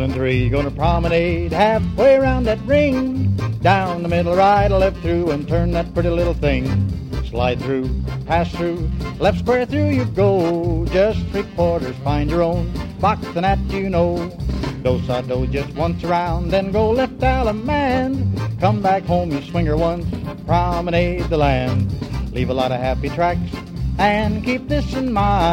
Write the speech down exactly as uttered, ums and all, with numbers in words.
and three, gonna promenade halfway around that ring. Down the middle, right, left through, and turn that pretty little thing. Slide through, pass through, left square through you go. Just three quarters, find your own box, and that you know. Do-sa-do just once around, then go left Alamand. Come back home, you swing her once, promenade the land. Leave a lot of happy tracks, and keep this in mind.